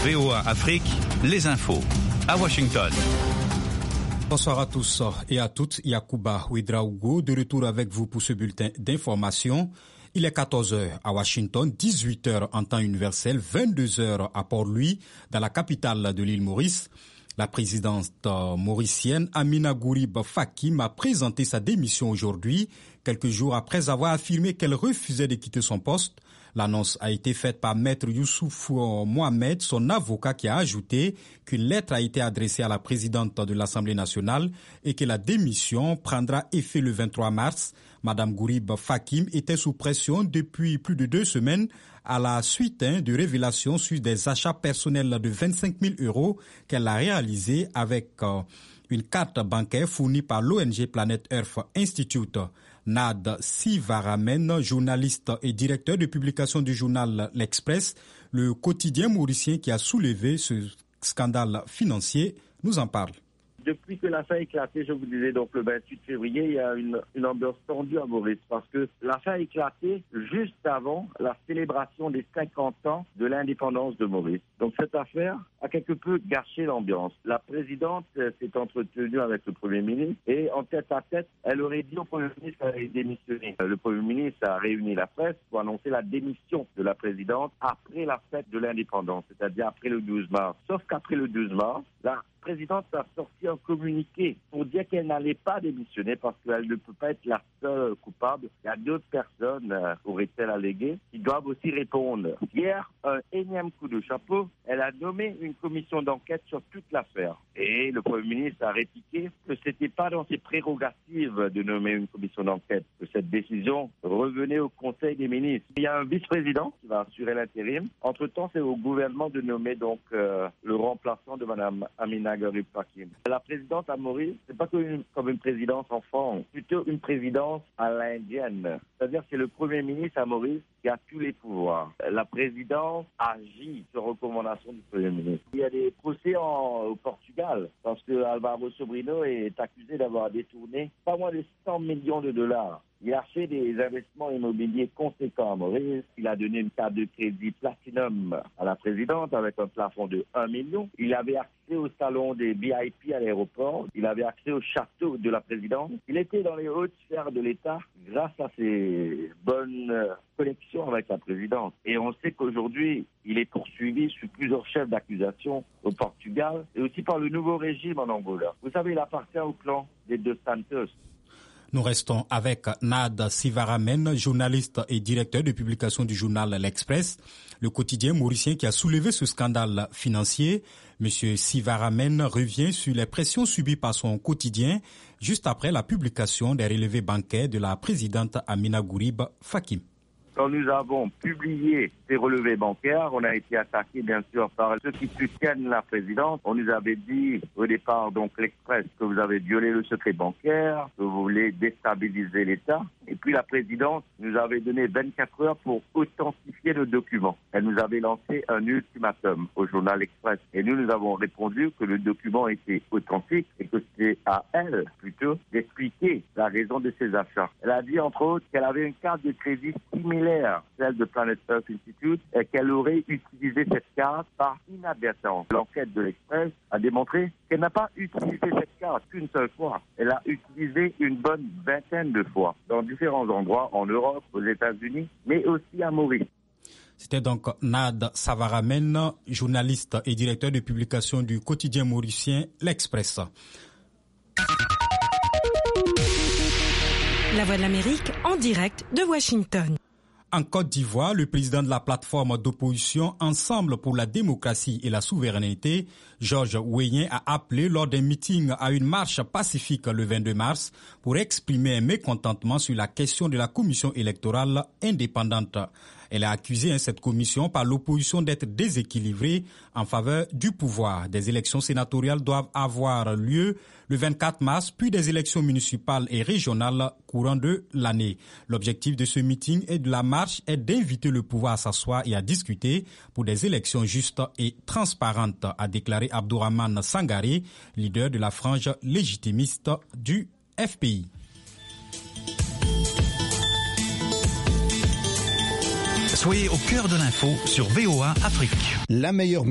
VOA Afrique, les infos. À Washington. Bonsoir à tous et à toutes. Yacouba Ouedraogo de retour avec vous pour ce bulletin d'information. Il est 14h à Washington, 18h en temps universel, 22h à Port-Louis, dans la capitale de l'île Maurice. La présidente mauricienne Amina Gourib Fakim a présenté sa démission aujourd'hui, quelques jours après avoir affirmé qu'elle refusait de quitter son poste. L'annonce a été faite par Maître Youssouf Mohamed, son avocat, qui a ajouté qu'une lettre a été adressée à la présidente de l'Assemblée nationale et que la démission prendra effet le 23 mars. Madame Gourib Fakim était sous pression depuis plus de 2 semaines à la suite de révélations sur des achats personnels de 25 000 € qu'elle a réalisés avec une carte bancaire fournie par l'ONG Planet Earth Institute. Nad Sivaramen, journaliste et directeur de publication du journal L'Express, le quotidien mauricien qui a soulevé ce scandale financier, nous en parle. Depuis que l'affaire a éclaté, je vous disais donc le 28 février, il y a une ambiance tendue à Maurice parce que l'affaire a éclaté juste avant la célébration des 50 ans de l'indépendance de Maurice. Donc cette affaire a quelque peu gâché l'ambiance. La présidente s'est entretenue avec le Premier ministre et en tête à tête, elle aurait dit au Premier ministre qu'elle allait démissionner. Le Premier ministre a réuni la presse pour annoncer la démission de la présidente après la fête de l'indépendance, c'est-à-dire après le 12 mars. Sauf qu'après le 12 mars, la présidente a sorti un communiqué pour dire qu'elle n'allait pas démissionner parce qu'elle ne peut pas être la seule coupable. Il y a d'autres personnes, aurait-elle allégué, qui doivent aussi répondre. Hier, un énième coup de chapeau, elle a nommé une commission d'enquête sur toute l'affaire. Et le Premier ministre a répliqué que ce n'était pas dans ses prérogatives de nommer une commission d'enquête, que cette décision revenait au Conseil des ministres. Il y a un vice-président qui va assurer l'intérim. Entre-temps, c'est au gouvernement de nommer donc le remplaçant de Mme Amina Gourib Fakim. La présidente à Maurice, c'est pas comme une présidence enfant, plutôt une présidence à l'indienne. C'est-à-dire que c'est le Premier ministre à Maurice qui a tous les pouvoirs. La présidence agit sur recommandation du Premier ministre. Il y a des procès au Portugal parce que Álvaro Sobrinho est accusé d'avoir détourné pas moins de 100 millions de dollars. Il a fait des investissements immobiliers conséquents à Maurice. Il a donné une carte de crédit Platinum à la présidente avec un plafond de 1 million. Il avait accès au salon des VIP à l'aéroport. Il avait accès au château de la présidente. Il était dans les hautes sphères de l'État grâce à ses bonnes connexions avec la présidente. Et on sait qu'aujourd'hui, il est poursuivi sur plusieurs chefs d'accusation au Portugal et aussi par le nouveau régime en Angola. Vous savez, il appartient au clan des Dos Santos. Nous restons avec Nad Sivaramen, journaliste et directeur de publication du journal L'Express, le quotidien mauricien qui a soulevé ce scandale financier. Monsieur Sivaramen revient sur les pressions subies par son quotidien juste après la publication des relevés bancaires de la présidente Amina Gourib Fakim. Quand nous avons publié ces relevés bancaires, on a été attaqué bien sûr par ceux qui soutiennent la présidente. On nous avait dit au départ, donc l'Express, que vous avez violé le secret bancaire, que vous voulez déstabiliser l'État. Et puis la présidente nous avait donné 24 heures pour authentifier le document. Elle nous avait lancé un ultimatum au journal Express. Et nous avons répondu que le document était authentique et que c'était à elle, plutôt, d'expliquer la raison de ses achats. Elle a dit, entre autres, qu'elle avait une carte de crédit similaire, celle de Planet Earth Institute, et qu'elle aurait utilisé cette carte par inadvertance. L'enquête de l'Express a démontré qu'elle n'a pas utilisé cette carte qu'une seule fois. Elle a utilisé une bonne vingtaine de fois dans différents endroits en Europe, aux États-Unis, mais aussi à Maurice. C'était donc Nad Sivaramen, journaliste et directeur de publication du quotidien mauricien L'Express. La Voix de l'Amérique en direct de Washington. En Côte d'Ivoire, le président de la plateforme d'opposition Ensemble pour la démocratie et la souveraineté, Georges Weah, a appelé lors d'un meeting à une marche pacifique le 22 mars pour exprimer un mécontentement sur la question de la commission électorale indépendante. Elle a accusé cette commission par l'opposition d'être déséquilibrée en faveur du pouvoir. Des élections sénatoriales doivent avoir lieu le 24 mars, puis des élections municipales et régionales courant de l'année. L'objectif de ce meeting et de la marche est d'inviter le pouvoir à s'asseoir et à discuter pour des élections justes et transparentes, a déclaré Abdourahmane Sangaré, leader de la frange légitimiste du FPI. Soyez au cœur de l'info sur VOA Afrique. La meilleure